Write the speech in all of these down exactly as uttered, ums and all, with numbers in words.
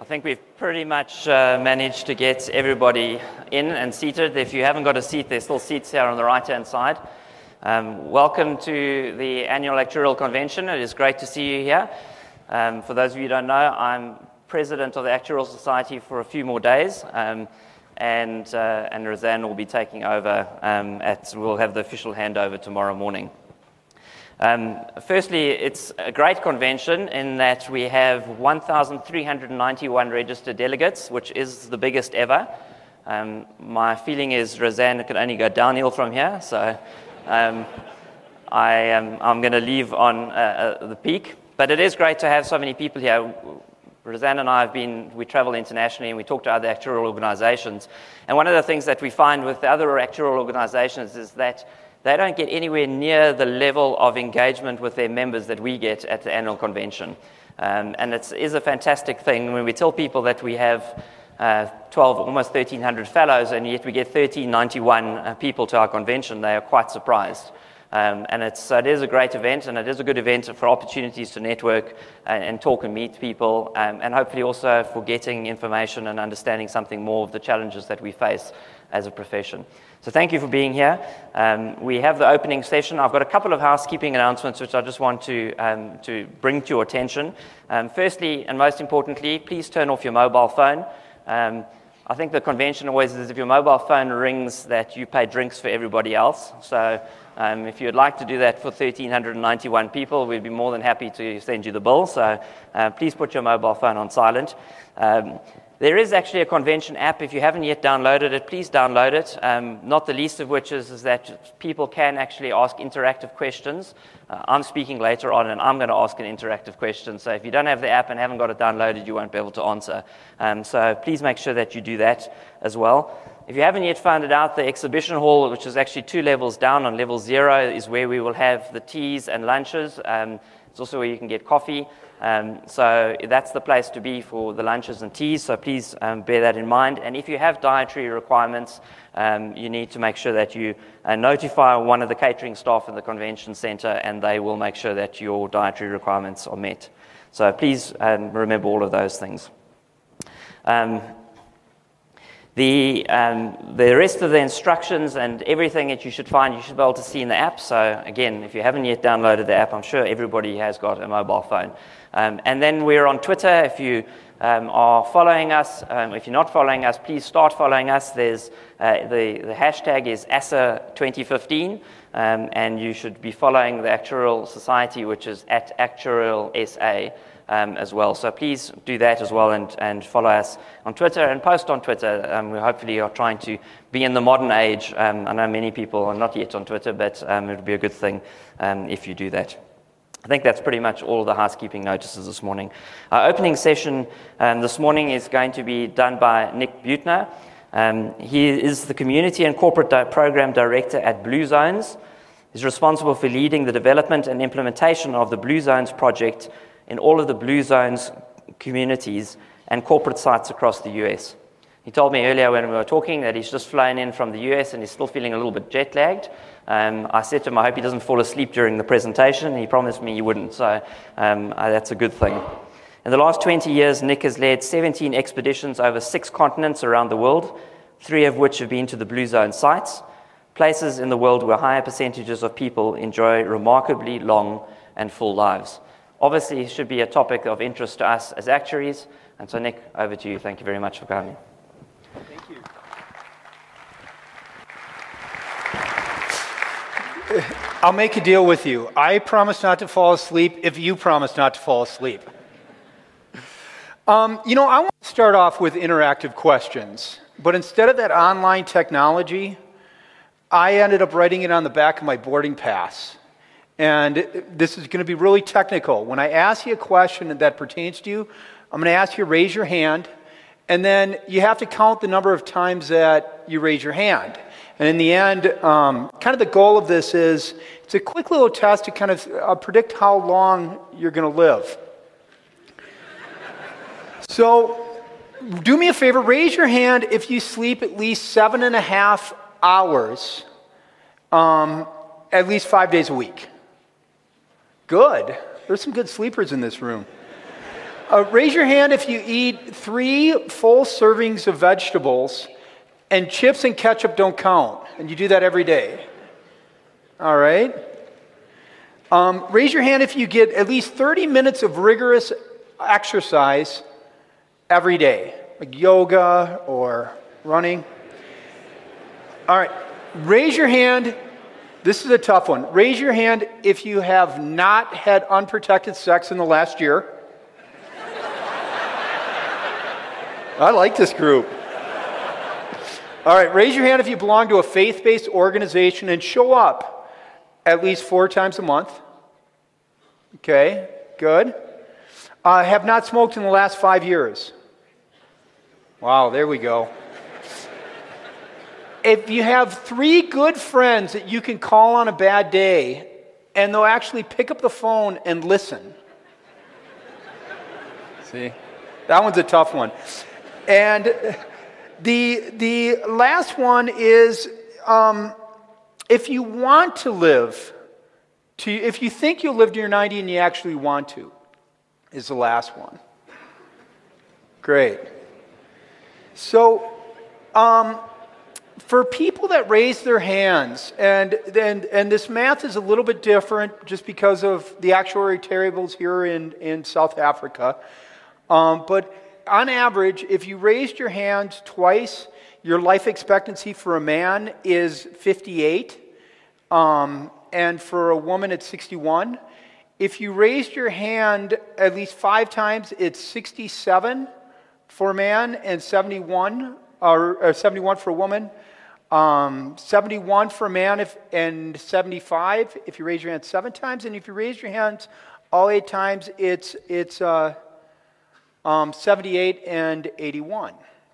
think we've pretty much uh, managed to get everybody in and seated. If you haven't got a seat, there's still seats here on the right-hand side. Um, welcome to the annual Actuarial Convention. It is great to see you here. Um, for those of you who don't know, I'm president of the Actuarial Society for a few more days, um, and uh, and Roseanne will be taking over. Um, at we'll have the official handover tomorrow morning. Um, firstly, it's a great convention in that we have one thousand three hundred ninety-one registered delegates, which is the biggest ever. Um, my feeling is Roseanne could only go downhill from here, so um, I am, I'm going to leave on uh, uh, the peak. But it is great to have so many people here. Roseanne and I have been, we travel internationally and we talk to other actuarial organizations. And one of the things that we find with the other actuarial organizations is that they don't get anywhere near the level of engagement with their members that we get at the annual convention. Um, and it is a fantastic thing when we tell people that we have uh, twelve, almost thirteen hundred fellows, and yet we get thirteen ninety-one uh, people to our convention. They are quite surprised. Um, and it's, uh, it is a great event, and it is a good event for opportunities to network and, and talk and meet people, um, and hopefully also for getting information and understanding something more of the challenges that we face as a profession. So thank you for being here. Um, we have the opening session. I've got a couple of housekeeping announcements which I just want to, um, to bring to your attention. Um, firstly, and most importantly, please turn off your mobile phone. Um, I think the convention always is if your mobile phone rings that you pay drinks for everybody else. So um, if you'd like to do that for one thousand three hundred ninety-one people, we'd be more than happy to send you the bill. So uh, please put your mobile phone on silent. Um, There is actually a convention app. If you haven't yet downloaded it, please download it. Um, not the least of which is, is that people can actually ask interactive questions. Uh, I'm speaking later on, and I'm going to ask an interactive question. So if you don't have the app and haven't got it downloaded, you won't be able to answer. Um, so please make sure that you do that as well. If you haven't yet found it out, the exhibition hall, which is actually two levels down on level zero, is where we will have the teas and lunches. Um, it's also where you can get coffee. Um, so that's the place to be for the lunches and teas, so please um, bear that in mind. And if you have dietary requirements, um, you need to make sure that you uh, notify one of the catering staff at the convention center, and they will make sure that your dietary requirements are met. So please um, remember all of those things. Um, The, um, the rest of the instructions and everything that you should find, you should be able to see in the app. So again, if you haven't yet downloaded the app, I'm sure everybody has got a mobile phone. Um, and then we're on Twitter. If you um, are following us, um, if you're not following us, please start following us. There's uh, the, the hashtag is A S A twenty fifteen, um, and you should be following the Actuarial Society, which is at Actuarial S A. Um, as well. So please do that as well, and, and follow us on Twitter and post on Twitter. Um, we hopefully are trying to be in the modern age. Um, I know many people are not yet on Twitter, but um, it would be a good thing um, if you do that. I think that's pretty much all the housekeeping notices this morning. Our opening session um, this morning is going to be done by Nick Butner. Um, he is the Community and Corporate Di- Program Director at Blue Zones. He's responsible for leading the development and implementation of the Blue Zones project in all of the Blue Zones communities and corporate sites across the U S. He told me earlier when we were talking that he's just flown in from the U S and he's still feeling a little bit jet-lagged. Um, I said to him, I hope he doesn't fall asleep during the presentation. He promised me he wouldn't, so um, uh, that's a good thing. In the last twenty years, Nick has led seventeen expeditions over six continents around the world, three of which have been to the Blue Zone sites, places in the world where higher percentages of people enjoy remarkably long and full lives. Obviously, it should be a topic of interest to us as actuaries. And so, Nick, over to you. Thank you very much for coming. Thank you. I'll make a deal with you. I promise not to fall asleep if you promise not to fall asleep. Um, you know, I want to start off with interactive questions. But instead of that online technology, I ended up writing it on the back of my boarding pass. And this is going to be really technical. When I ask you a question that pertains to you, I'm going to ask you to raise your hand, and then you have to count the number of times that you raise your hand. And in the end, um, kind of the goal of this is, it's a quick little test to kind of uh, predict how long you're going to live. So do me a favor, raise your hand if you sleep at least seven and a half hours, um, at least five days a week. Good. There's some good sleepers in this room. Uh, raise your hand if you eat three full servings of vegetables and chips and ketchup don't count, and you do that every day. All right. Um, raise your hand if you get at least thirty minutes of rigorous exercise every day, like yoga or running. All right. Raise your hand. This is a tough one. Raise your hand if you have not had unprotected sex in the last year. I like this group. All right, raise your hand if you belong to a faith-based organization and show up at least four times a month. Okay, good. Uh, have not smoked in the last five years. Wow, there we go. If you have three good friends that you can call on a bad day, and they'll actually pick up the phone and listen. See, that one's a tough one. And the, the last one is, um, if you want to live, to, if you think you'll live to your ninety and you actually want to, is the last one. Great. So, um, for people that raise their hands, and, and, and this math is a little bit different just because of the actuary tables here in, in South Africa, um, but on average, if you raised your hand twice, your life expectancy for a man is fifty-eight, um, and for a woman it's sixty-one. If you raised your hand at least five times, it's sixty-seven for a man and seventy-one, or, or seventy-one for a woman. Um, seventy-one for a man if, and seventy-five if you raise your hand seven times, and if you raise your hands all eight times, it's it's. Uh, Um, seventy-eight and eighty-one.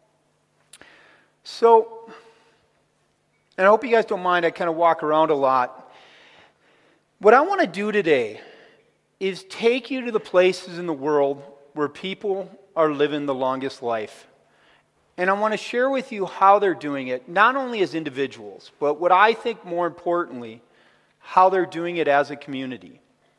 So, and I hope you guys don't mind, I kind of walk around a lot. What I want to do today is take you to the places in the world where people are living the longest life. And I want to share with you how they're doing it, not only as individuals, but what I think more importantly, how they're doing it as a community.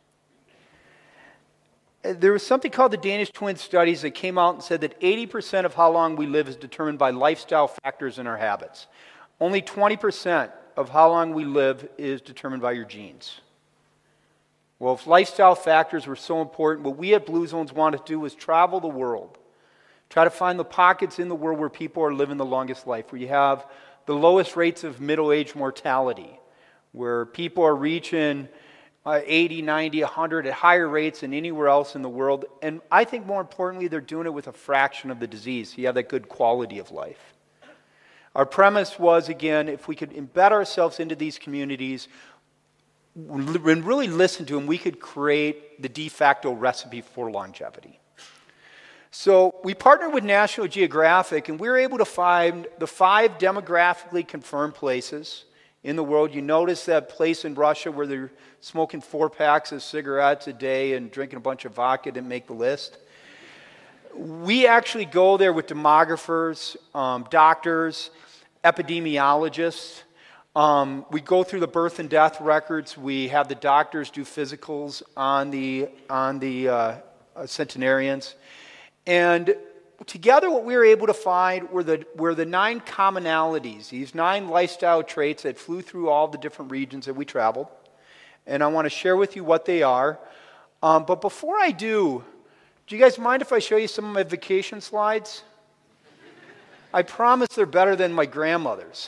There was something called the Danish Twin Studies that came out and said that eighty percent of how long we live is determined by lifestyle factors in our habits. Only twenty percent of how long we live is determined by your genes. Well, if lifestyle factors were so important, what we at Blue Zones wanted to do was travel the world. Try to find the pockets in the world where people are living the longest life, where you have the lowest rates of middle-age mortality, where people are reaching Uh, eighty, ninety, one hundred at higher rates than anywhere else in the world. And I think more importantly, they're doing it with a fraction of the disease. So you have that good quality of life. Our premise was, again, if we could embed ourselves into these communities and really listen to them, we could create the de facto recipe for longevity. So we partnered with National Geographic, and we were able to find the five demographically confirmed places in the world. You notice that place in Russia where they're smoking four packs of cigarettes a day and drinking a bunch of vodka didn't make the list. We actually go there with demographers, um, doctors, epidemiologists. Um, we go through the birth and death records. We have the doctors do physicals on the, on the uh, centenarians. And together, what we were able to find were the, were the nine commonalities, these nine lifestyle traits that flew through all the different regions that we traveled. And I want to share with you what they are. Um, but before I do, do you guys mind if I show you some of my vacation slides? I promise they're better than my grandmother's.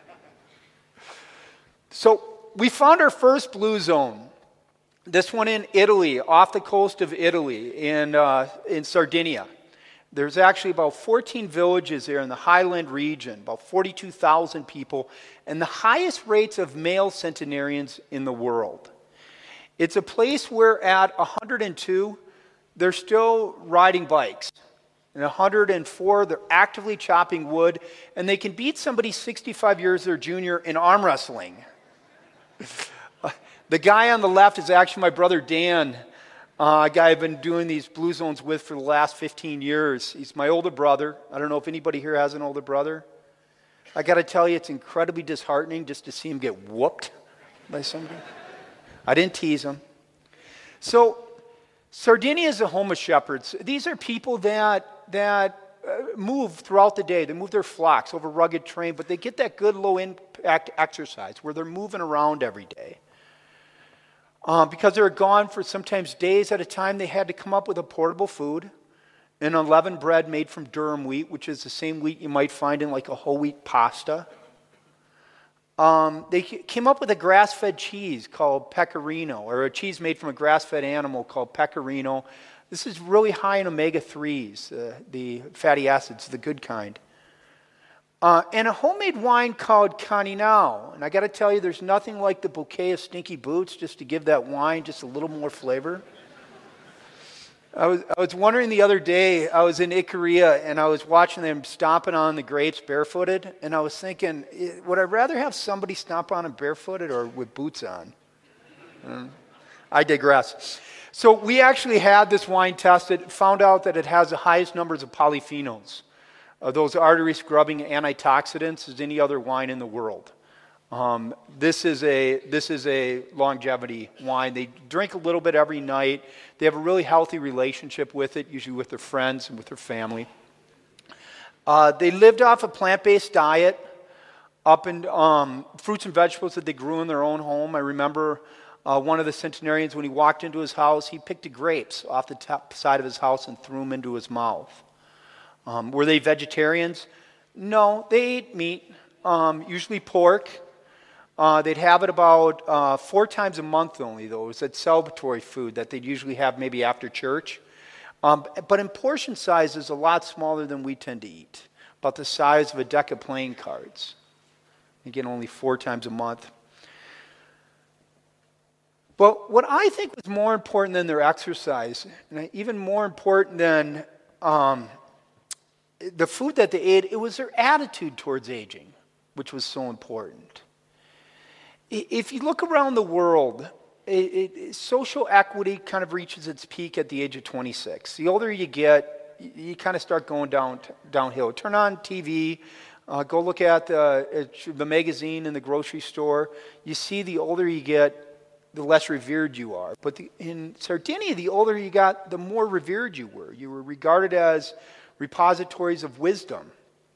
So we found our first Blue Zone. This one in Italy, off the coast of Italy, in, uh, in Sardinia. There's actually about fourteen villages there in the highland region, about forty-two thousand people, and the highest rates of male centenarians in the world. It's a place where at one hundred two, they're still riding bikes. And one hundred four, they're actively chopping wood, and they can beat somebody sixty-five years their junior in arm wrestling. The guy on the left is actually my brother Dan, uh, a guy I've been doing these Blue Zones with for the last fifteen years. He's my older brother. I don't know if anybody here has an older brother. I got to tell you, it's incredibly disheartening just to see him get whooped by somebody. I didn't tease him. So Sardinia is a home of shepherds. These are people that, that uh, move throughout the day. They move their flocks over rugged terrain, but they get that good low-impact exercise where they're moving around every day. Uh, because they were gone for sometimes days at a time, they had to come up with a portable food, an unleavened bread made from durum wheat, which is the same wheat you might find in like a whole wheat pasta. Um, they came up with a grass-fed cheese called pecorino, or a cheese made from a grass-fed animal called pecorino. This is really high in omega threes, uh, the fatty acids, the good kind. Uh, and a homemade wine called Caninau. And I got to tell you, there's nothing like the bouquet of stinky boots just to give that wine just a little more flavor. I was, I was wondering the other day, I was in Ikaria and I was watching them stomping on the grapes barefooted, and I was thinking, would I rather have somebody stomp on them barefooted or with boots on? Um, I digress. So we actually had this wine tested, found out that it has the highest numbers of polyphenols, uh, those artery scrubbing antioxidants, as any other wine in the world. Um, this is a this is a longevity wine. They drink a little bit every night. They have a really healthy relationship with it, usually with their friends and with their family. Uh, they lived off a plant-based diet, up in um, fruits and vegetables that they grew in their own home. I remember uh, one of the centenarians, when he walked into his house, he picked the grapes off the top side of his house and threw them into his mouth. Um, were they vegetarians? No, they ate meat, um, usually pork. Uh, they'd have it about uh, four times a month only, though. It was that celebratory food that they'd usually have maybe after church. Um, but in portion size is a lot smaller than we tend to eat, about the size of a deck of playing cards. Again, only four times a month. But what I think was more important than their exercise, and even more important than um, the food that they ate, it was their attitude towards aging, which was so important. If you look around the world, it, it, social equity kind of reaches its peak at the age of twenty-six. The older you get, you, you kind of start going down downhill. Turn on T V, uh, go look at the, the magazine in the grocery store. You see the older you get, the less revered you are. But the, in Sardinia, the older you got, the more revered you were. You were regarded as repositories of wisdom.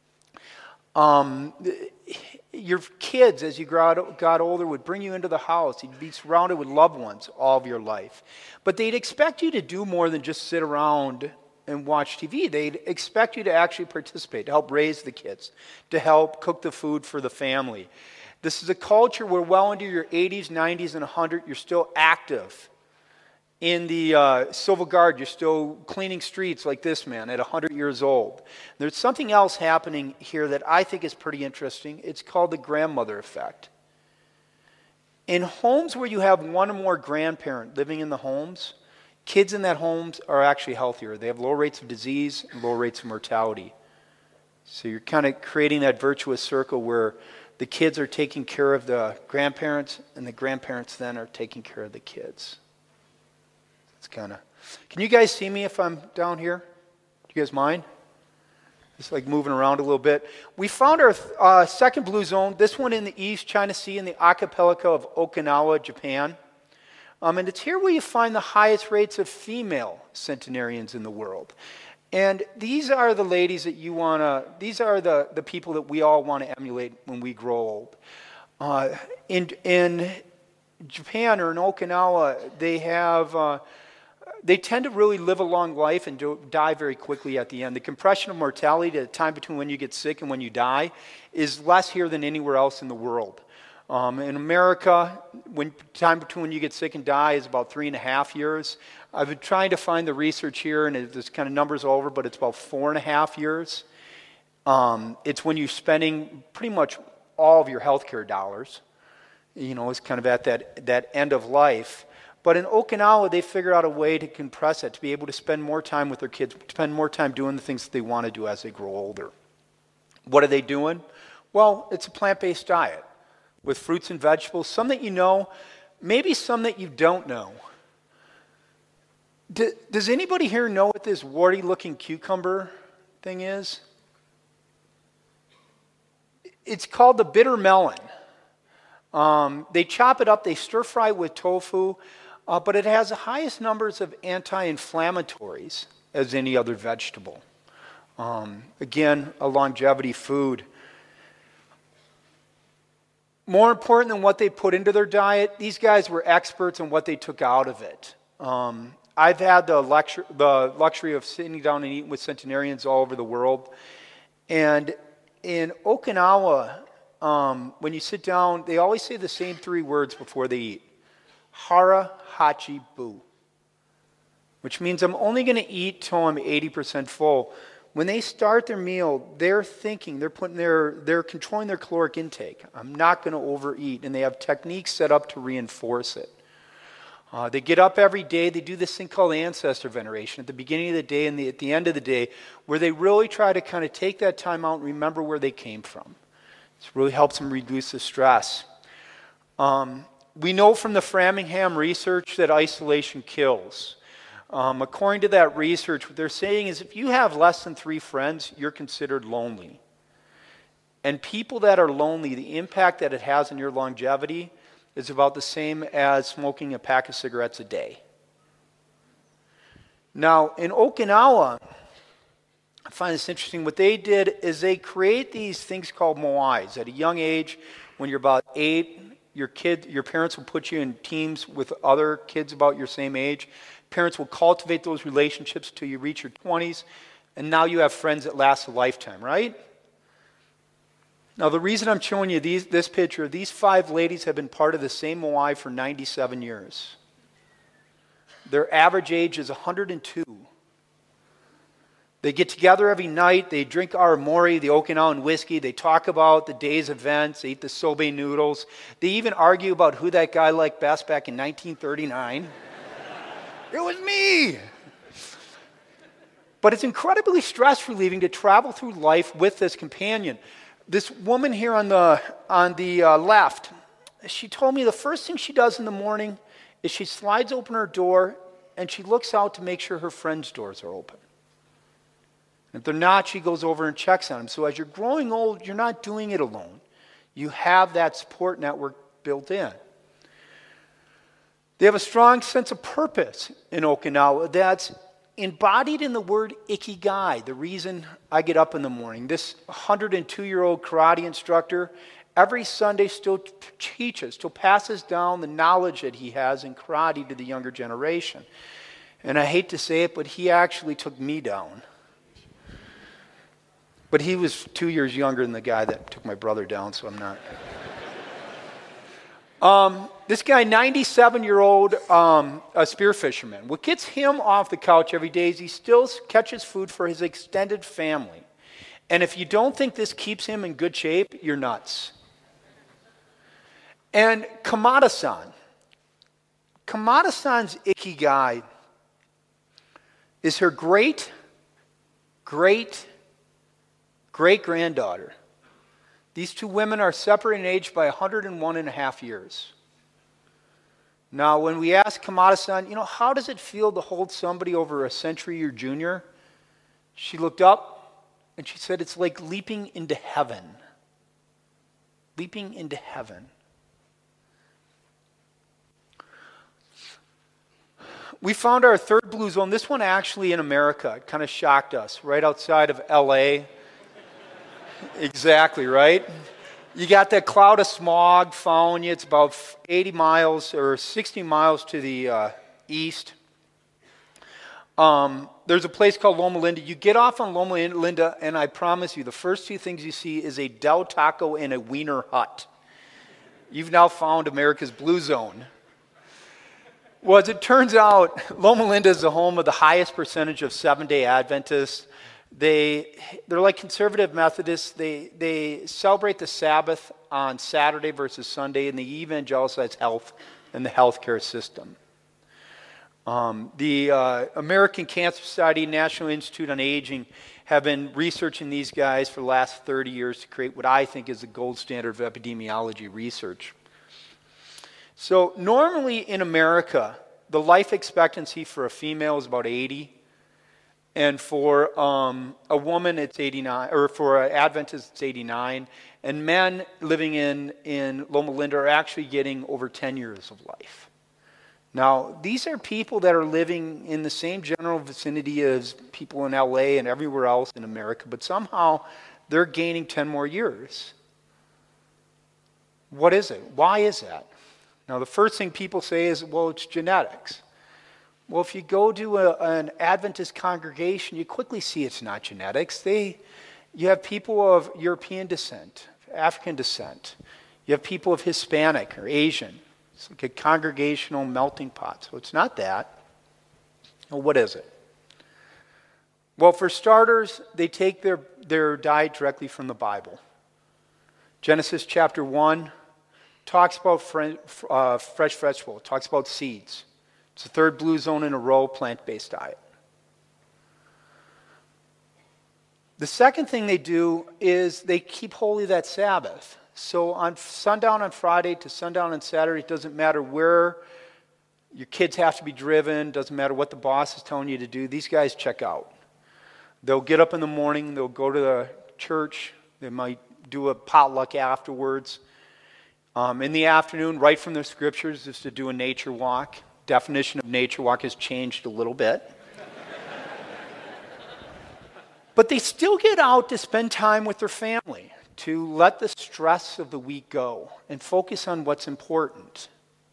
Um, your kids, as you got older, would bring you into the house. You'd be surrounded with loved ones all of your life. But they'd expect you to do more than just sit around and watch T V. They'd expect you to actually participate, to help raise the kids, to help cook the food for the family. This is a culture where well into your eighties, nineties, and one hundred, you're still active. In the uh, Civil Guard, you're still cleaning streets like this man at one hundred years old. There's something else happening here that I think is pretty interesting. It's called the grandmother effect. In homes where you have one or more grandparent living in the homes, kids in that homes are actually healthier. They have low rates of disease and low rates of mortality. So you're kind of creating that virtuous circle where the kids are taking care of the grandparents and the grandparents then are taking care of the kids. It's kind of. Can you guys see me if I'm down here? Do you guys mind? Just like moving around a little bit. We found our uh, second blue zone, this one in the East China Sea in the archipelago of Okinawa, Japan. Um, and it's here where you find the highest rates of female centenarians in the world. And these are the ladies that you want to, these are the, the people that we all want to emulate when we grow old. Uh, in, in Japan or in Okinawa, they have... Uh, They tend to really live a long life and do, die very quickly at the end. The compression of mortality, the time between when you get sick and when you die, is less here than anywhere else in the world. Um, in America, when time between when you get sick and die is about three and a half years. I've been trying to find the research here, and it, there's kind of numbers all over, but it's about four and a half years. Um, it's when you're spending pretty much all of your healthcare dollars. You know, it's kind of at that, that end of life. But in Okinawa, they figured out a way to compress it, to be able to spend more time with their kids, spend more time doing the things that they want to do as they grow older. What are they doing? Well, it's a plant-based diet with fruits and vegetables, some that you know, maybe some that you don't know. Do, does anybody here know what this warty-looking cucumber thing is? It's called the bitter melon. Um, they chop it up, they stir-fry it with tofu. uh, but it has the highest numbers of anti-inflammatories as any other vegetable. Um, again, a longevity food. More important than what they put into their diet, these guys were experts on what they took out of it. Um, I've had the, lecture, the luxury of sitting down and eating with centenarians all over the world. And in Okinawa, um, when you sit down, they always say the same three words before they eat. Hara, hachi, bu. Which means I'm only going to eat till I'm eighty percent full. When they start their meal, they're thinking, they're putting their, they're controlling their caloric intake. I'm not going to overeat. And they have techniques set up to reinforce it. Uh, they get up every day. They do this thing called ancestor veneration at the beginning of the day and the, at the end of the day, where they really try to kind of take that time out and remember where they came from. This really helps them reduce the stress. Um, we know from the Framingham research that isolation kills. Um, according to that research, what they're saying is if you have less than three friends, you're considered lonely. And people that are lonely, the impact that it has on your longevity is about the same as smoking a pack of cigarettes a day. Now, in Okinawa, I find this interesting. What they did is they create these things called moais. At a young age, when you're about eight, your kid, your parents will put you in teams with other kids about your same age. Parents will cultivate those relationships till you reach your twenties, and now you have friends that last a lifetime, right? Now, the reason I'm showing you these, this picture, these five ladies have been part of the same moai for ninety-seven years. Their average age is one hundred two. They get together every night, they drink aramori, the Okinawan whiskey, they talk about the day's events, they eat the soba noodles. They even argue about who that guy liked best back in nineteen thirty-nine. It was me! But it's incredibly stress relieving to travel through life with this companion. This woman here on the, on the uh, left, she told me the first thing she does in the morning is she slides open her door and she looks out to make sure her friends' doors are open. If they're not, she goes over and checks on them. So as you're growing old, you're not doing it alone. You have that support network built in. They have a strong sense of purpose in Okinawa that's embodied in the word ikigai, the reason I get up in the morning. This one hundred two-year-old karate instructor every Sunday still teaches, still passes down the knowledge that he has in karate to the younger generation. And I hate to say it, but he actually took me down. But he was two years younger than the guy that took my brother down, so I'm not. Um, this guy, ninety-seven-year-old um, a spear fisherman. What gets him off the couch every day is he still catches food for his extended family. And if you don't think this keeps him in good shape, you're nuts. And Kamada-san. Kamada-san's ikigai is her great, great, great-granddaughter. These two women are separated in age by one hundred one and a half years. Now, when we asked Kamada-san, you know, how does it feel to hold somebody over a century your junior? She looked up and she said, it's like leaping into heaven. Leaping into heaven. We found our third blue zone, this one actually in America. It kind of shocked us, right outside of L A Exactly, right? You got that cloud of smog following you. It's about eighty miles or sixty miles to the uh, east. Um, there's a place called Loma Linda. You get off on Loma Linda, and I promise you, the first two things you see is a Del Taco and a Wiener Hut. You've now found America's blue zone. Well, as it turns out, Loma Linda is the home of the highest percentage of Seventh-day Adventists. They, they're like conservative Methodists. They, they celebrate the Sabbath on Saturday versus Sunday, and they evangelize health and the healthcare system. Um, the uh, American Cancer Society, National Institute on Aging have been researching these guys for the last thirty years to create what I think is the gold standard of epidemiology research. So normally in America, the life expectancy for a female is about eighty. And for um, a woman, it's eighty-nine, or for an Adventist, it's eighty-nine. And men living in, in Loma Linda are actually getting over ten years of life. Now, these are people that are living in the same general vicinity as people in L A and everywhere else in America, but somehow they're gaining ten more years. What is it? Why is that? Now, the first thing people say is, well, it's genetics. Well, if you go to a, an Adventist congregation, you quickly see it's not genetics. They, you have people of European descent, African descent. You have people of Hispanic or Asian. It's like a congregational melting pot. So it's not that. Well, what is it? Well, for starters, they take their, their diet directly from the Bible. Genesis chapter one talks about fre- uh, fresh vegetable. It talks about seeds. It's the third blue zone in a row, plant-based diet. The second thing they do is they keep holy that Sabbath. So on sundown on Friday to sundown on Saturday, it doesn't matter where your kids have to be driven, doesn't matter what the boss is telling you to do, these guys check out. They'll get up in the morning, they'll go to the church, they might do a potluck afterwards. Um, in the afternoon, right from their scriptures, is to do a nature walk. Definition of nature walk has changed a little bit. But they still get out to spend time with their family, to let the stress of the week go and focus on what's important.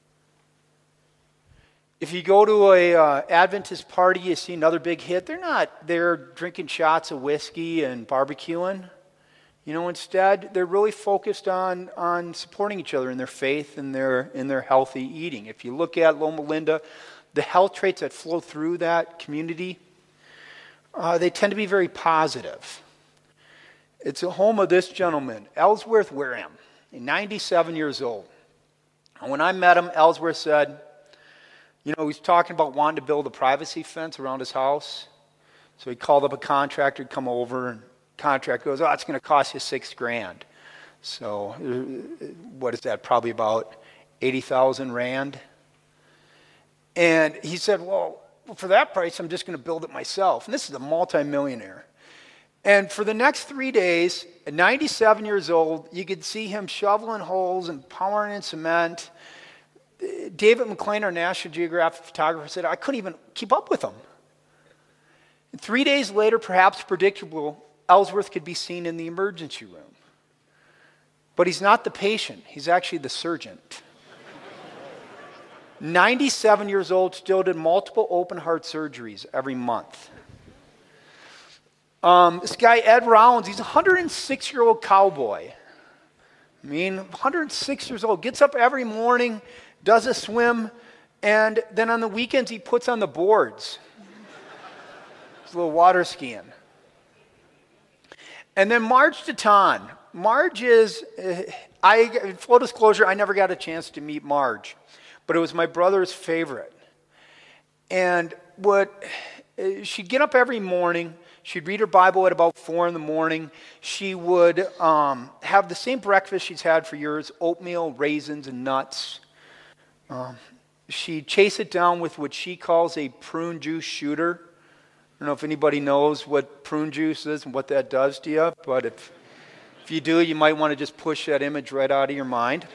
If you go to a uh, Adventist party, you see another big hit, they're not there drinking shots of whiskey and barbecuing. You know, instead, they're really focused on, on supporting each other in their faith and their, in their healthy eating. If you look at Loma Linda, the health traits that flow through that community, uh, they tend to be very positive. It's a home of this gentleman, Ellsworth Wareham, ninety-seven years old. And when I met him, Ellsworth said, you know, he was talking about wanting to build a privacy fence around his house. So he called up a contractor to come over, and the contractor goes, oh, it's going to cost you six grand. So what is that? Probably about eighty thousand rand. And he said, well, for that price, I'm just going to build it myself. And this is a multimillionaire. And for the next three days, at ninety-seven years old, you could see him shoveling holes and pouring in cement. David McLean, our National Geographic photographer, said, I couldn't even keep up with him. And three days later, perhaps predictable, Ellsworth could be seen in the emergency room. But he's not the patient. He's actually the surgeon. ninety-seven years old, still did multiple open heart surgeries every month. Um, this guy, Ed Rollins, he's a one hundred six-year-old cowboy. I mean, one hundred six years old, gets up every morning, does a swim, and then on the weekends he puts on the boards. He's a little water skiing. And then Marge Deton. Marge is, uh, I, full disclosure, I never got a chance to meet Marge, but it was my brother's favorite. And what, uh, she'd get up every morning. She'd read her Bible at about four in the morning. She would um, have the same breakfast she's had for years, oatmeal, raisins, and nuts. Um, she'd chase it down with what she calls a prune juice shooter. I don't know if anybody knows what prune juice is and what that does to you, but if, if you do, you might want to just push that image right out of your mind.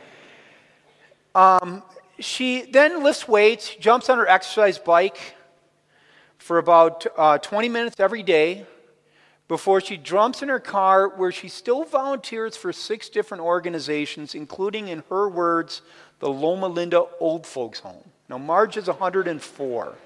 Um, she then lifts weights, jumps on her exercise bike for about uh, twenty minutes every day before she jumps in her car, where she still volunteers for six different organizations, including, in her words, the Loma Linda Old Folks Home. Now, Marge is one hundred four.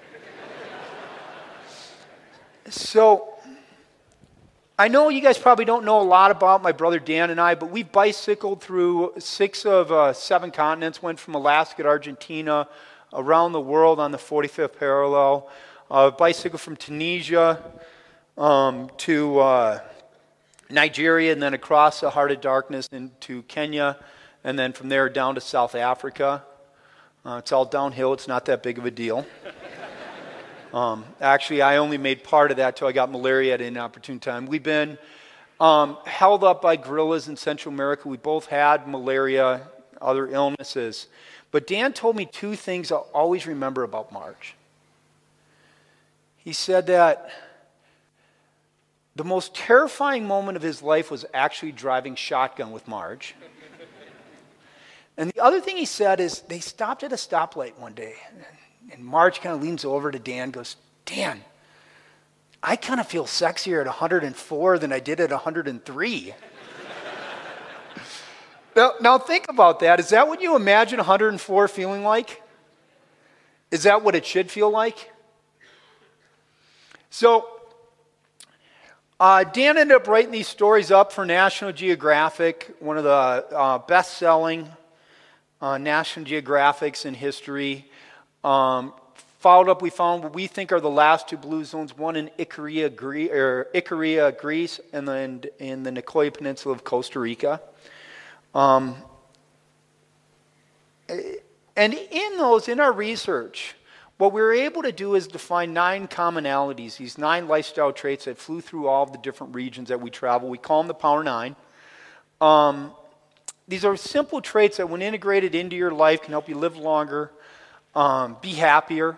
So, I know you guys probably don't know a lot about my brother Dan and I, but we bicycled through six of uh, seven continents, went from Alaska to Argentina, around the world on the forty-fifth parallel. Uh, bicycle from Tunisia um, to uh, Nigeria, and then across the Heart of Darkness into Kenya, and then from there down to South Africa. Uh, it's all downhill. It's not that big of a deal. Um, actually, I only made part of that till I got malaria at an inopportune time. We've been um, held up by guerrillas in Central America. We both had malaria, other illnesses. But Dan told me two things I'll always remember about Marge. He said that the most terrifying moment of his life was actually driving shotgun with Marge. And the other thing he said is they stopped at a stoplight one day. And Marge kind of leans over to Dan and goes, Dan, I kind of feel sexier at one hundred four than I did at one hundred three. now, now think about that. Is that what you imagine one hundred four feeling like? Is that what it should feel like? So, uh, Dan ended up writing these stories up for National Geographic, one of the uh, best-selling uh, National Geographics in history. Um, followed up, we found what we think are the last two blue zones, one in Icaria, Gre- or Icaria Greece, and then in the Nicoya Peninsula of Costa Rica. Um, and in those, in our research, what we were able to do is define nine commonalities, these nine lifestyle traits that flew through all of the different regions that we travel. We call them the Power Nine. Um, these are simple traits that when integrated into your life can help you live longer, um, be happier.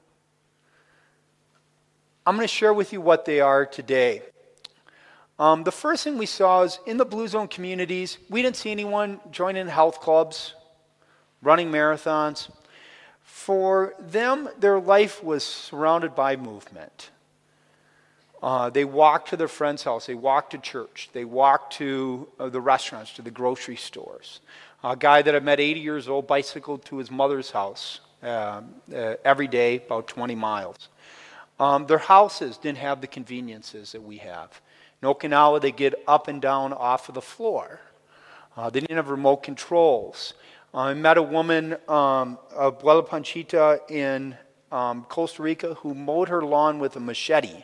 I'm going to share with you what they are today. Um, the first thing we saw is in the Blue Zone communities, we didn't see anyone joining health clubs, running marathons. For them, their life was surrounded by movement. Uh, they walked to their friend's house. They walked to church. They walked to uh, the restaurants, to the grocery stores. A guy that I met, eighty years old, bicycled to his mother's house uh, uh, every day, about twenty miles. Um, their houses didn't have the conveniences that we have. In Okinawa, they get up and down off of the floor. Uh, they didn't have remote controls. I met a woman, um, Abuela Panchita, in um, Costa Rica who mowed her lawn with a machete.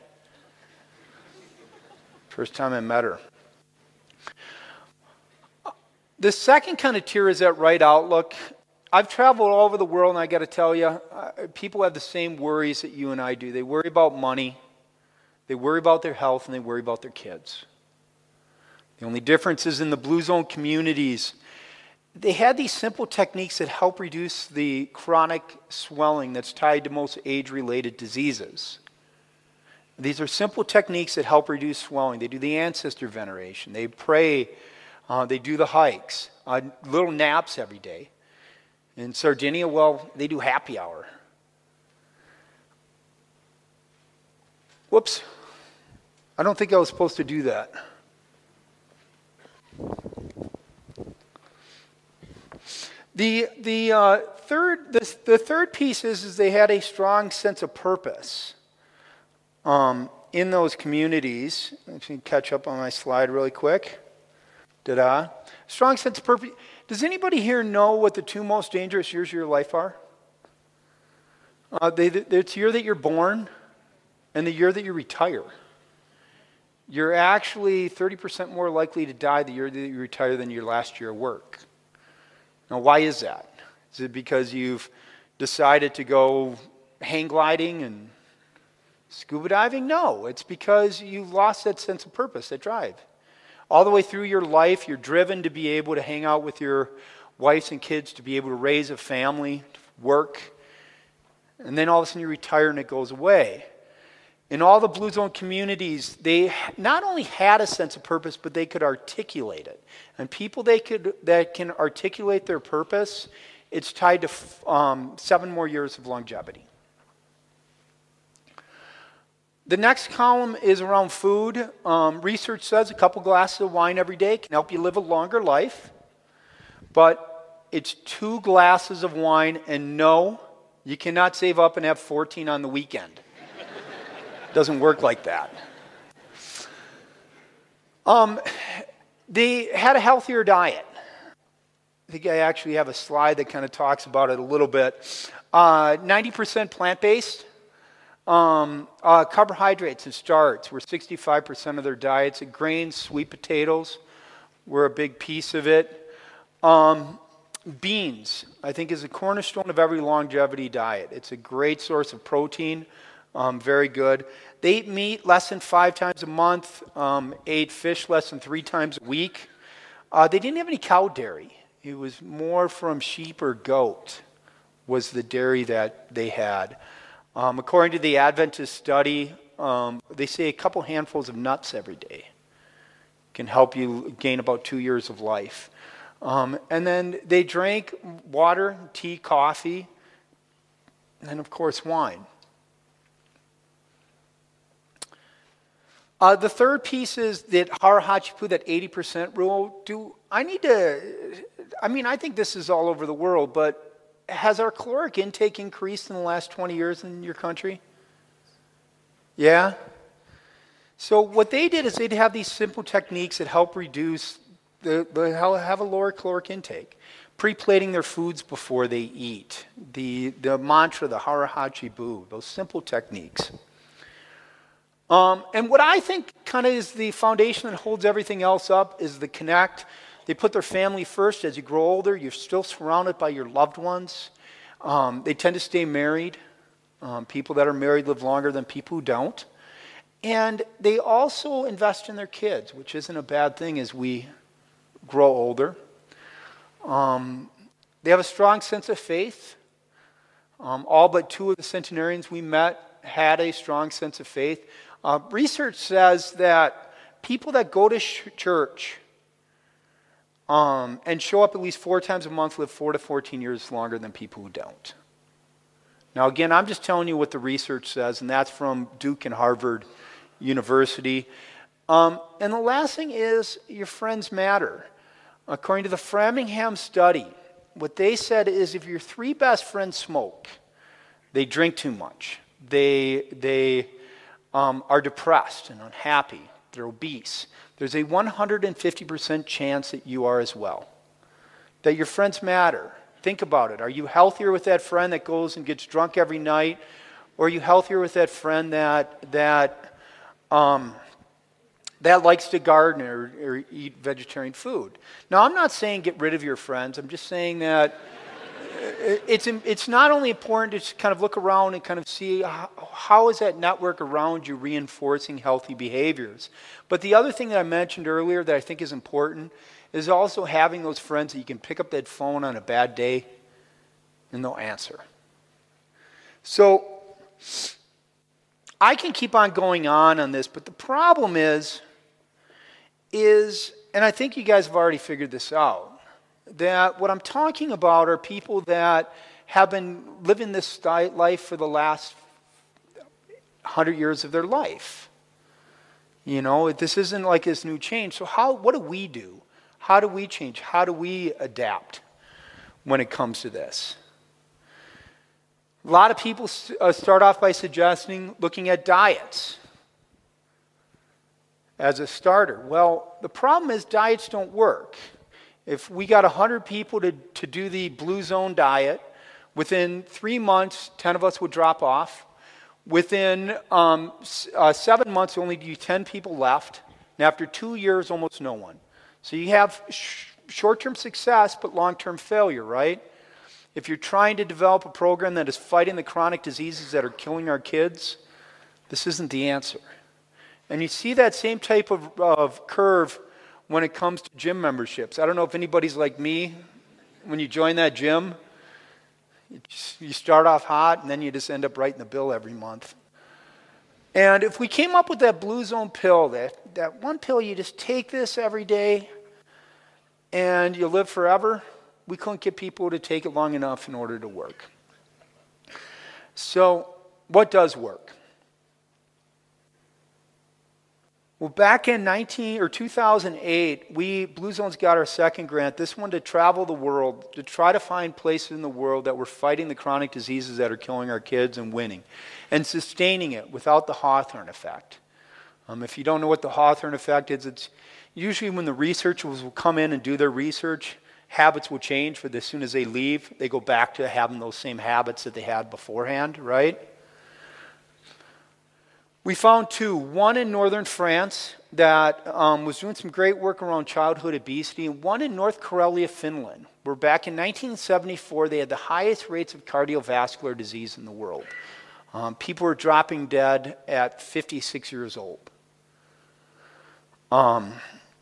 First time I met her. The second kind of tier is that right outlook. I've traveled all over the world, and I got to tell you, uh, people have the same worries that you and I do. They worry about money, they worry about their health, and they worry about their kids. The only difference is in the Blue Zone communities, they had these simple techniques that help reduce the chronic swelling that's tied to most age-related diseases. These are simple techniques that help reduce swelling. They do the ancestor veneration. They pray. Uh, they do the hikes. Uh, little naps every day. In Sardinia, well, they do happy hour. Whoops. I don't think I was supposed to do that. The, the, uh, third, the, the third piece is, is they had a strong sense of purpose um, in those communities. Let me catch up on my slide really quick. Ta-da. Strong sense of purpose. Does anybody here know what the two most dangerous years of your life are? Uh, they, it's the year that you're born and the year that you retire. You're actually thirty percent more likely to die the year that you retire than your last year of work. Now, why is that? Is it because you've decided to go hang gliding and scuba diving? No, it's because you lost that sense of purpose, that drive. All the way through your life, you're driven to be able to hang out with your wives and kids, to be able to raise a family, work, and then all of a sudden you retire and it goes away. In all the Blue Zone communities, they not only had a sense of purpose, but they could articulate it. And people they could, that can articulate their purpose, it's tied to um, seven more years of longevity. The next column is around food. Um, research says a couple glasses of wine every day can help you live a longer life. But it's two glasses of wine, and no, you cannot save up and have fourteen on the weekend. Doesn't work like that. Um, they had a healthier diet. I think I actually have a slide that kind of talks about it a little bit. Uh, ninety percent plant-based. Um, uh, carbohydrates and starch were sixty-five percent of their diets. Grains, sweet potatoes were a big piece of it. Um, beans, I think, is a cornerstone of every longevity diet. It's a great source of protein. Um, very good. They ate meat less than five times a month, um, ate fish less than three times a week. Uh, they didn't have any cow dairy. It was more from sheep or goat was the dairy that they had. Um, according to the Adventist study, um, they say a couple handfuls of nuts every day can help you gain about two years of life. Um, and then they drank water, tea, coffee, and of course wine. Uh, the third piece is that Hara Hachipu, that eighty percent rule. Do I need to, I mean, I think this is all over the world, but has our caloric intake increased in the last twenty years in your country? Yeah? So what they did is they'd have these simple techniques that help reduce, the, the have a lower caloric intake. Pre-plating their foods before they eat. The, the mantra, the Hara Hachipu, those simple techniques. Um, and what I think kind of is the foundation that holds everything else up is the connect. They put their family first. As you grow older, you're still surrounded by your loved ones. Um, they tend to stay married. Um, people that are married live longer than people who don't. And they also invest in their kids, which isn't a bad thing as we grow older. Um, they have a strong sense of faith. Um, all but two of the centenarians we met had a strong sense of faith. Uh, research says that people that go to sh- church um, and show up at least four times a month live four to fourteen years longer than people who don't. Now, again, I'm just telling you what the research says, and that's from Duke and Harvard University. Um, and the last thing is your friends matter. According to the Framingham study, what they said is if your three best friends smoke, they drink too much, they they um, are depressed and unhappy, they're obese, there's a one hundred fifty percent chance that you are as well. That your friends matter. Think about it. Are you healthier with that friend that goes and gets drunk every night? Or are you healthier with that friend that that um, that likes to garden or, or eat vegetarian food? Now, I'm not saying get rid of your friends. I'm just saying that it's it's not only important to kind of look around and kind of see how, how is that network around you reinforcing healthy behaviors. But the other thing that I mentioned earlier that I think is important is also having those friends that you can pick up that phone on a bad day and they'll answer. So I can keep on going on on this, but the problem is, is, and I think you guys have already figured this out, that what I'm talking about are people that have been living this life for the last hundred years of their life. You know, this isn't like this new change. So how, what do we do? How do we change? How do we adapt when it comes to this? A lot of people start off by suggesting looking at diets as a starter. Well, the problem is diets don't work. If we got one hundred people to, to do the Blue Zone diet, within three months, ten of us would drop off. Within um, uh, seven months, only do ten people left. And after two years, almost no one. So you have sh- short-term success, but long-term failure, right? If you're trying to develop a program that is fighting the chronic diseases that are killing our kids, this isn't the answer. And you see that same type of, of curve when it comes to gym memberships. I don't know if anybody's like me. When you join that gym, you start off hot, and then you just end up writing the bill every month. And if we came up with that Blue Zone pill, that, that one pill, you just take this every day and you live forever, we couldn't get people to take it long enough in order to work. So what does work? Well, back in nineteen or two thousand eight, we, Blue Zones, got our second grant, this one to travel the world, to try to find places in the world that were fighting the chronic diseases that are killing our kids and winning, and sustaining it without the Hawthorne effect. Um, if you don't know what the Hawthorne effect is, it's usually when the researchers will come in and do their research, habits will change, but as soon as they leave, they go back to having those same habits that they had beforehand, right? We found two, one in northern France that um, was doing some great work around childhood obesity, and one in North Karelia, Finland, where back in nineteen seventy-four they had the highest rates of cardiovascular disease in the world. Um, people were dropping dead at fifty-six years old. Um,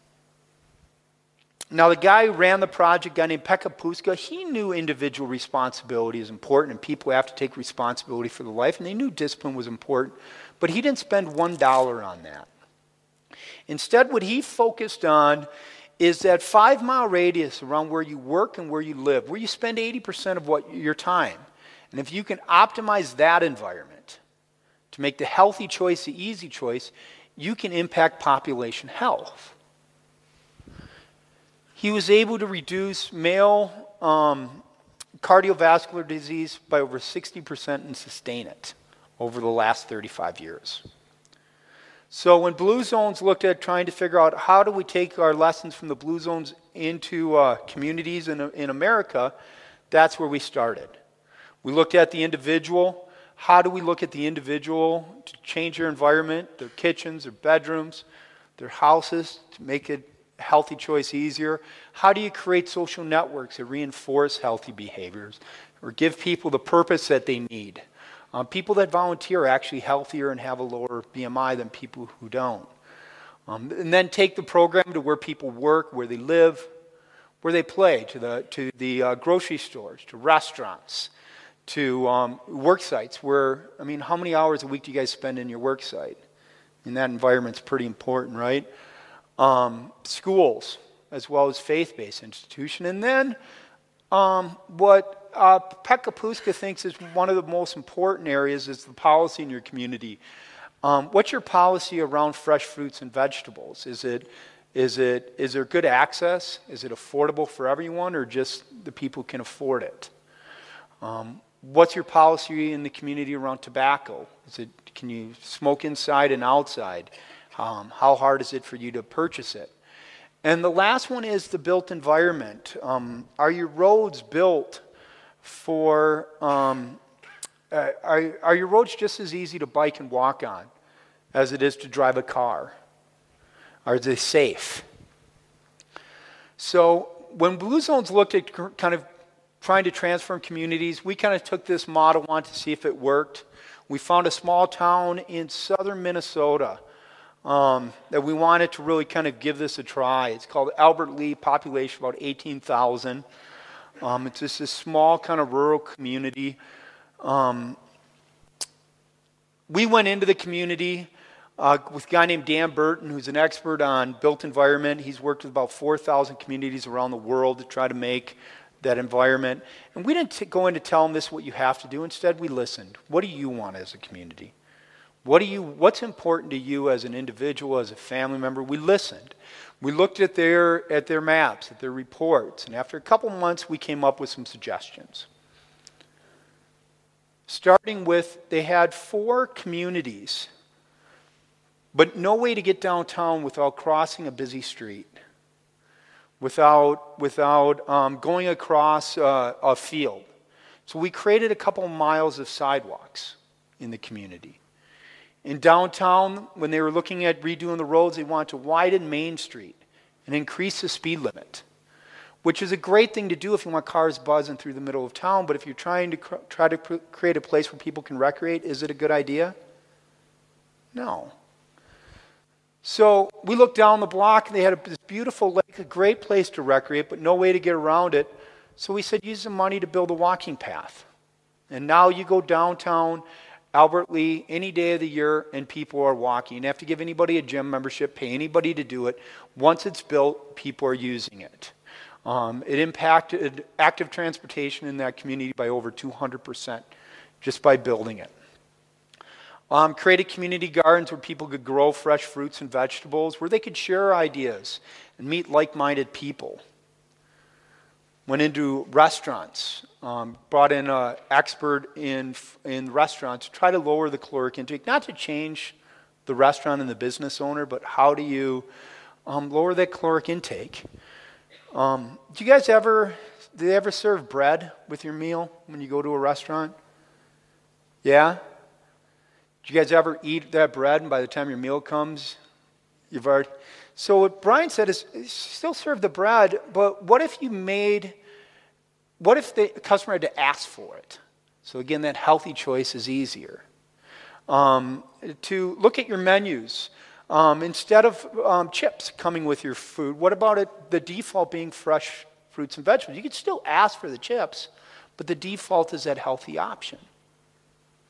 now the guy who ran the project, a guy named Pekka Puska, he knew individual responsibility is important and people have to take responsibility for their life, and they knew discipline was important. But he didn't spend one dollar on that. Instead, what he focused on is that five mile radius around where you work and where you live, where you spend eighty percent of what your time. And if you can optimize that environment to make the healthy choice the easy choice, you can impact population health. He was able to reduce male um, cardiovascular disease by over sixty percent and sustain it over the last thirty-five years. So when Blue Zones looked at trying to figure out how do we take our lessons from the Blue Zones into uh, communities in, in America, that's where we started. We looked at the individual. How do we look at the individual to change their environment, their kitchens, their bedrooms, their houses, to make a healthy choice easier? How do you create social networks that reinforce healthy behaviors or give people the purpose that they need? Um, people that volunteer are actually healthier and have a lower B M I than people who don't. Um, and then take the program to where people work, where they live, where they play, to the, to the uh, grocery stores, to restaurants, to um, work sites where, I mean, how many hours a week do you guys spend in your work site? And that environment's pretty important, right? Um, schools, as well as faith-based institution. And then um, what uh, Pek Kapuska thinks is one of the most important areas is the policy in your community. Um, what's your policy around fresh fruits and vegetables? Is it, is it, is there good access? Is it affordable for everyone, or just the people who can afford it? Um, what's your policy in the community around tobacco? Is it, can you smoke inside and outside? Um, how hard is it for you to purchase it? And the last one is the built environment. Um, are your roads built for, um, uh, are, are your roads just as easy to bike and walk on as it is to drive a car? Are they safe? So when Blue Zones looked at kind of trying to transform communities, we kind of took this model on to see if it worked. We found a small town in southern Minnesota Um, that we wanted to really kind of give this a try. It's called Albert Lea, population about eighteen thousand. Um, it's just a small kind of rural community. Um, we went into the community uh, with a guy named Dan Burton, who's an expert on built environment. He's worked with about four thousand communities around the world to try to make that environment. And we didn't t- go in to tell him this is what you have to do. Instead, we listened. What do you want as a community? What do you, what's important to you as an individual, as a family member? We listened. We looked at their, at their maps, at their reports, and after a couple months, we came up with some suggestions. Starting with, they had four communities, but no way to get downtown without crossing a busy street, without, without um, going across uh, a field. So we created a couple miles of sidewalks in the community. In downtown, when they were looking at redoing the roads, they wanted to widen Main Street and increase the speed limit, which is a great thing to do if you want cars buzzing through the middle of town. But if you're trying to cr- try to pr- create a place where people can recreate, is it a good idea? No. So we looked down the block, and they had a, this beautiful lake, a great place to recreate, but no way to get around it. So we said, use the money to build a walking path. And now you go downtown Albert Lea any day of the year, and people are walking. You don't have to give anybody a gym membership, pay anybody to do it. Once it's built, people are using it. Um, it impacted active transportation in that community by over two hundred percent just by building it. Um, created community gardens where people could grow fresh fruits and vegetables, where they could share ideas and meet like-minded people. Went into restaurants, um, brought in an expert in, in restaurants to try to lower the caloric intake, not to change the restaurant and the business owner, but how do you um, lower that caloric intake? Um, do you guys ever, do they ever serve bread with your meal when you go to a restaurant? Yeah? Do you guys ever eat that bread and by the time your meal comes, you've already... So what Brian said is, still serve the bread, but what if you made, what if the customer had to ask for it? So again, that healthy choice is easier. Um, to look at your menus. Um, instead of um, chips coming with your food, what about it, the default being fresh fruits and vegetables? You could still ask for the chips, but the default is that healthy option.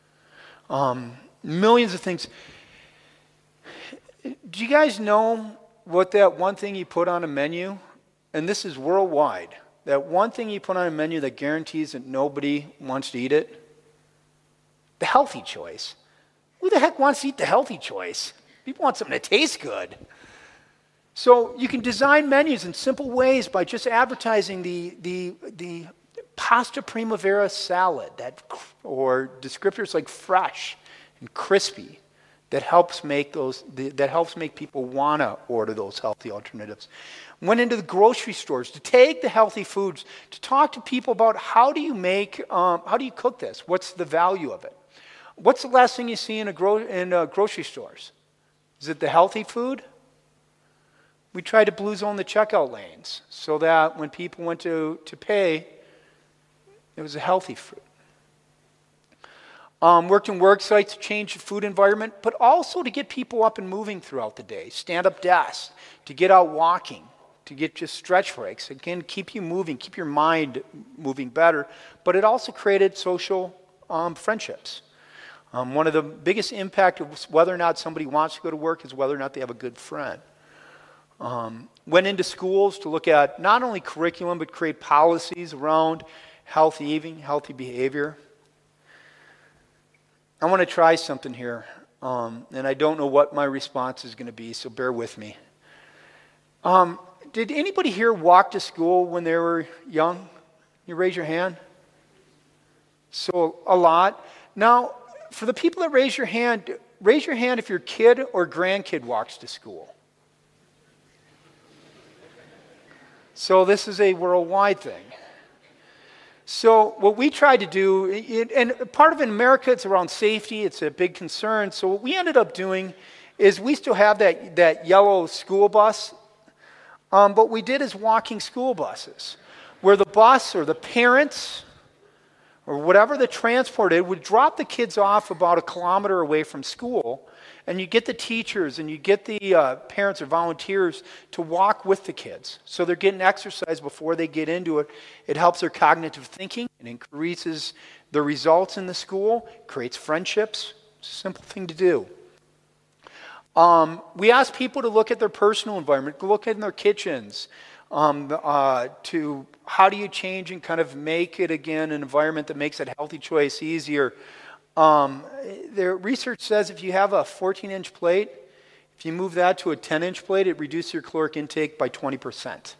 Um, millions of things. Do you guys know what that one thing you put on a menu, and this is worldwide, that one thing you put on a menu that guarantees that nobody wants to eat it? The healthy choice. Who the heck wants to eat the healthy choice? People want something that tastes good. So you can design menus in simple ways by just advertising the, the, the pasta primavera salad, that, or descriptors like fresh and crispy, that helps make those that helps make people want to order those healthy alternatives. Went into the grocery stores to take the healthy foods, to talk to people about how do you make, um, how do you cook this? What's the value of it? What's the last thing you see in a gro- in uh, grocery stores? Is it the healthy food? We tried to blue zone the checkout lanes so that when people went to, to pay, it was a healthy food. Um, worked in work sites to change the food environment, but also to get people up and moving throughout the day. Stand-up desks, to get out walking, to get just stretch breaks. Again, keep you moving, keep your mind moving better. But it also created social um, friendships. Um, one of the biggest impact of whether or not somebody wants to go to work is whether or not they have a good friend. Um, went into schools to look at not only curriculum, but create policies around healthy eating, healthy behavior. I want to try something here, um, and I don't know what my response is going to be, so bear with me. Um, did anybody here walk to school when they were young? You raise your hand? So, a lot. Now, for the people that raise your hand, raise your hand if your kid or grandkid walks to school. So this is a worldwide thing. So what we tried to do, and part of it in America, it's around safety, it's a big concern. So what we ended up doing is we still have that, that yellow school bus, um, but what we did is walking school buses, where the bus or the parents or whatever the transport is would drop the kids off about a kilometer away from school, and you get the teachers and you get the uh, parents or volunteers to walk with the kids. So they're getting exercise before they get into it. It helps their cognitive thinking. It increases the results in the school, creates friendships. It's a simple thing to do. Um, we ask people to look at their personal environment, look in their kitchens, um, uh, to how do you change and kind of make it, again, an environment that makes that healthy choice easier. Um, their research says if you have a fourteen-inch plate, if you move that to a ten-inch plate, it reduces your caloric intake by twenty percent.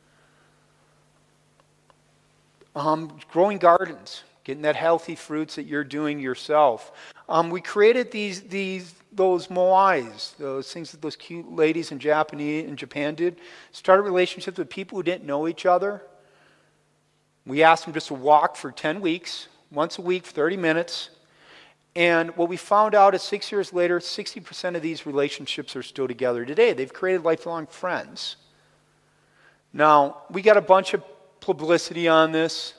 Um, growing gardens, getting that healthy fruits that you're doing yourself. Um, we created these these those moais, those things that those cute ladies in Japanese in Japan did. Started relationships with people who didn't know each other. We asked them just to walk for ten weeks, once a week, for thirty minutes. And what we found out is six years later, sixty percent of these relationships are still together today. They've created lifelong friends. Now, we got a bunch of publicity on this,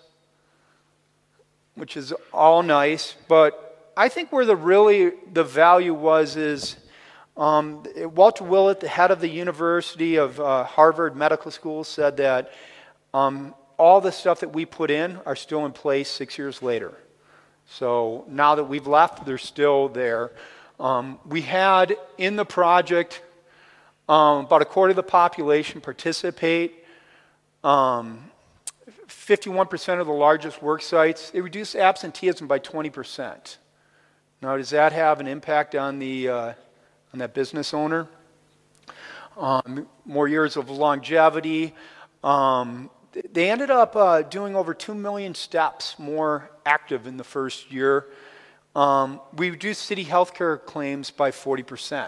which is all nice, but I think where the really the value was is um, Walter Willett, the head of the University of uh, Harvard Medical School, said that um, all the stuff that we put in are still in place six years later. So now that we've left, they're still there. Um, we had in the project um, about a quarter of the population participate. Um, fifty-one percent of the largest work sites, they reduced absenteeism by twenty percent. Now, does that have an impact on the uh, on that business owner? Um, more years of longevity. Um, They ended up uh, doing over two million steps more active in the first year. Um, we reduced city health care claims by forty percent.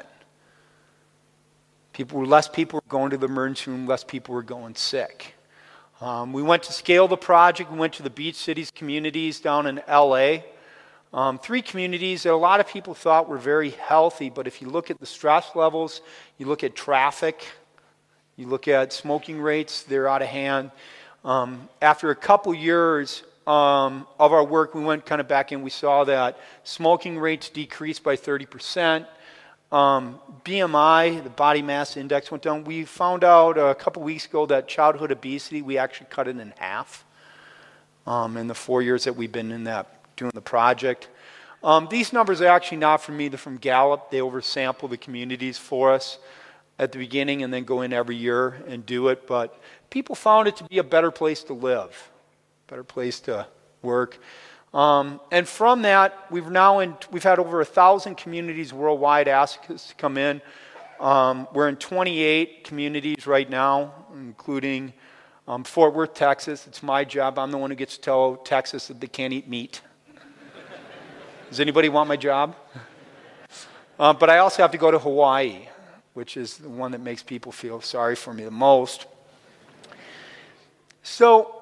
People were, less people were going to the emergency room, less people were going sick. Um, we went to scale the project. We went to the beach cities communities down in L A. Um, three communities that a lot of people thought were very healthy, but if you look at the stress levels, you look at traffic, you look at smoking rates, they're out of hand. Um, after a couple years um, of our work, we went kind of back in, we saw that smoking rates decreased by thirty percent. Um, B M I, the body mass index, went down. We found out a couple weeks ago that childhood obesity, we actually cut it in half um, in the four years that we've been in that, doing the project. Um, these numbers are actually not from me, they're from Gallup. They oversample the communities for us. at the beginning and then go in every year and do it. But people found it to be a better place to live, better place to work. Um, and from that, we've now in, we've had over a thousand communities worldwide ask us to come in. Um, we're in twenty-eight communities right now, including um, Fort Worth, Texas. It's my job. I'm the one who gets to tell Texas that they can't eat meat. Does anybody want my job? Uh, but I also have to go to Hawaii, which is the one that makes people feel sorry for me the most. So,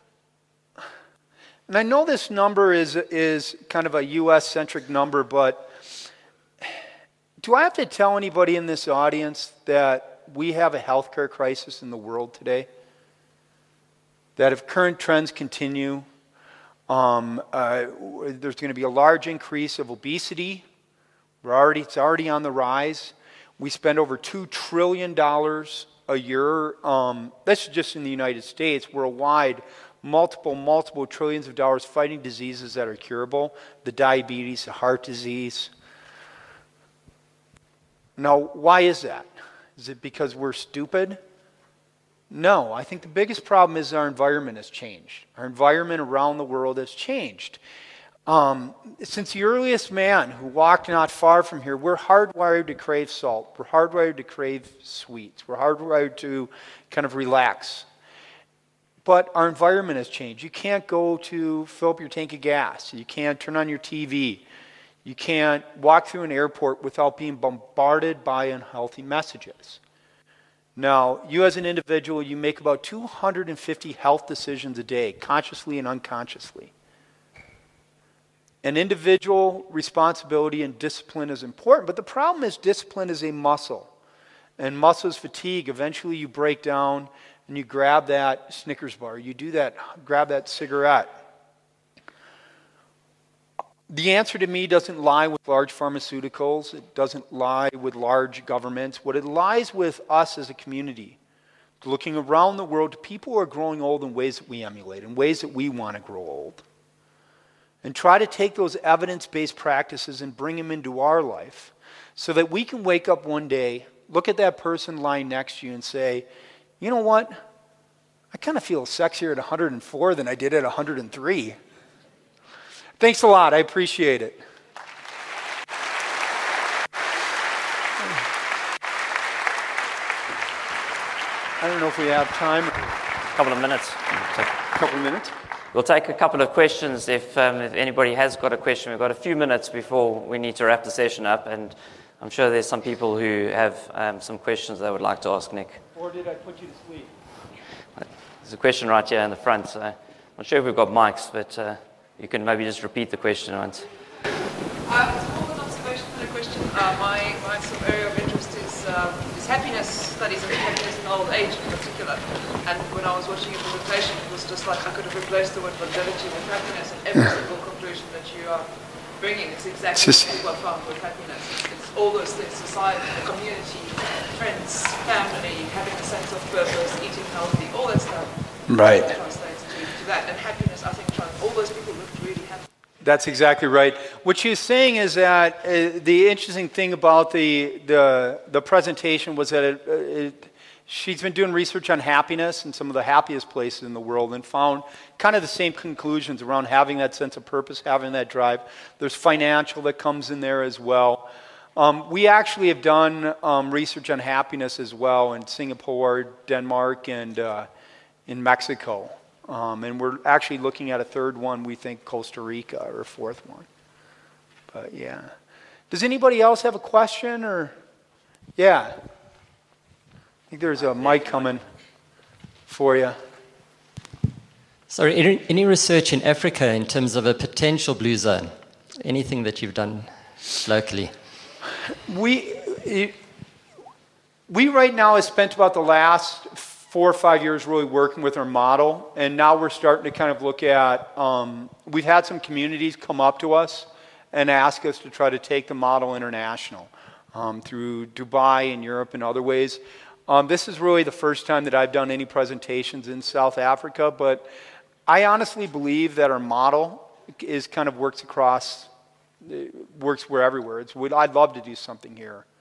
and I know this number is, is kind of a U S-centric number, but do I have to tell anybody in this audience that we have a healthcare crisis in the world today? That if current trends continue, um, uh, there's going to be a large increase of obesity. We're already, it's already on the rise. We spend over two trillion dollars a year. Um, that's just in the United States. Worldwide, multiple, multiple trillions of dollars fighting diseases that are curable. The diabetes, the heart disease. Now, why is that? Is it because we're stupid? No, I think the biggest problem is our environment has changed. Our environment around the world has changed. Um, since the earliest man who walked not far from here, we're hardwired to crave salt. We're hardwired to crave sweets. We're hardwired to kind of relax. But our environment has changed. You can't go to fill up your tank of gas. You can't turn on your T V. You can't walk through an airport without being bombarded by unhealthy messages. Now, you as an individual, you make about two hundred fifty health decisions a day, consciously and unconsciously. And individual responsibility and discipline is important, but the problem is discipline is a muscle. And muscles fatigue. Eventually you break down and you grab that Snickers bar. You do that, grab that cigarette. The answer to me doesn't lie with large pharmaceuticals. It doesn't lie with large governments. What it lies with us as a community, looking around the world, people who are growing old in ways that we emulate, in ways that we want to grow old. And try to take those evidence-based practices and bring them into our life so that we can wake up one day, look at that person lying next to you and say, you know what? I kind of feel sexier at one hundred four than I did at one hundred three. Thanks a lot. I appreciate it. I don't know if we have time. A couple of minutes. A couple of minutes? We'll take a couple of questions if, um, if anybody has got a question. We've got a few minutes before we need to wrap the session up, and I'm sure there's some people who have um, some questions they would like to ask Nick. Or did I put you to sleep? There's a question right here in the front. So I'm not sure if we've got mics, but uh, you can maybe just repeat the question once. Uh, it's more of an observation than a question. Uh, my, my sort of area of interest is, um, is happiness, studies of happiness in old age in particular. And when I was watching your presentation, it was just like I could have replaced the word longevity with happiness, and every single conclusion that you are bringing is exactly what I found with happiness. It's, it's all those things: society, community, friends, family, having a sense of purpose, eating healthy, all that stuff. Right. Translates to, to that. And happiness, I think, all those people looked really happy. That's exactly right. What she's saying is that uh, the interesting thing about the the, the presentation was that it, it, she's been doing research on happiness in some of the happiest places in the world and found kind of the same conclusions around having that sense of purpose, having that drive. There's financial that comes in there as well. Um, we actually have done um, research on happiness as well in Singapore, Denmark, and uh, in Mexico. Um, and we're actually looking at a third one, we think Costa Rica, or a fourth one. But yeah. Does anybody else have a question? Or yeah. I think there's a mic coming for you. Sorry, any, any research in Africa in terms of a potential blue zone? Anything that you've done locally? We, we right now have spent about the last four or five years really working with our model, and now we're starting to kind of look at, um, we've had some communities come up to us and ask us to try to take the model international um, through Dubai and Europe and other ways. Um, this is really the first time that I've done any presentations in South Africa, but I honestly believe that our model is kind of works across, works where everywhere. It's, I'd love to do something here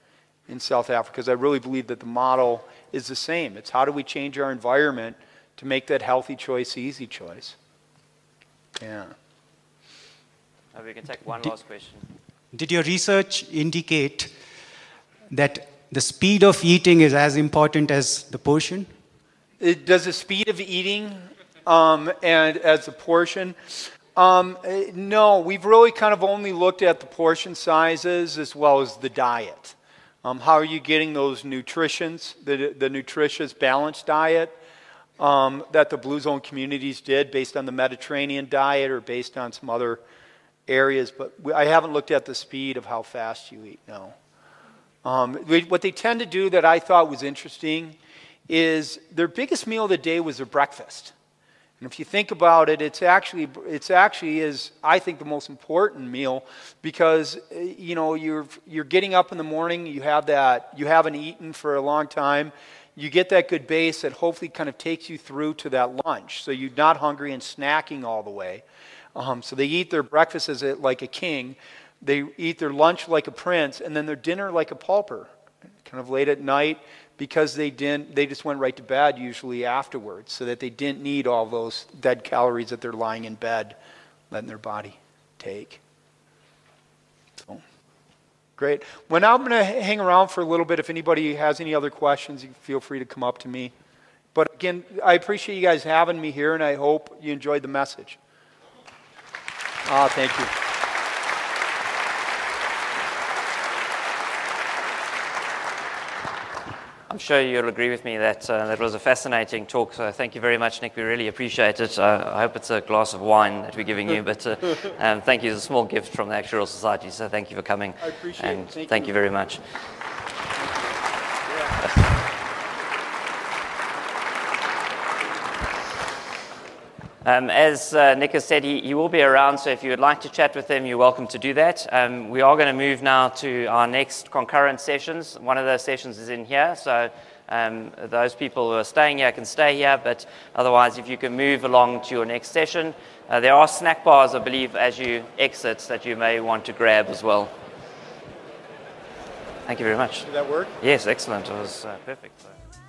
in South Africa, because I really believe that the model is the same. It's how do we change our environment to make that healthy choice the easy choice. Yeah. Uh, we can take one last question. Did your research indicate that the speed of eating is as important as the portion? It, does the speed of eating um, and as the portion? Um, no, we've really kind of only looked at the portion sizes as well as the diet. Um, how are you getting those nutritions, the, the nutritious balanced diet um, that the Blue Zone communities did based on the Mediterranean diet or based on some other areas, but we, I haven't looked at the speed of how fast you eat, no. Um, we, what they tend to do that I thought was interesting is their biggest meal of the day was their breakfast. And if you think about it, it's actually, it's actually is, I think, the most important meal because, you know, you're, you're getting up in the morning, you have that, you haven't eaten for a long time, you get that good base that hopefully kind of takes you through to that lunch. So you're not hungry and snacking all the way. Um, so they eat their breakfast as a, like a king, they eat their lunch like a prince, and then their dinner like a pauper, kind of late at night, because they didn't, they just went right to bed usually afterwards, so that they didn't need all those dead calories that they're lying in bed, letting their body take. So, great. Well, now I'm going to hang around for a little bit. If anybody has any other questions, you can feel free to come up to me. But again, I appreciate you guys having me here, and I hope you enjoyed the message. Ah, thank you. I'm sure you'll agree with me that uh, that was a fascinating talk. So thank you very much, Nick. We really appreciate it. Uh, I hope it's a glass of wine that we're giving you, but uh, um, thank you. It's a small gift from the Actuarial Society. So thank you for coming. I appreciate and it. Thank, thank you. you very much. Um, as uh, Nick has said, he, he will be around, so if you would like to chat with him, you're welcome to do that. Um, we are going to move now to our next concurrent sessions. One of those sessions is in here, so um, those people who are staying here can stay here, but otherwise, if you can move along to your next session. Uh, there are snack bars, I believe, as you exit that you may want to grab as well. Thank you very much. Did that work? Yes, excellent. It was uh, perfect. So.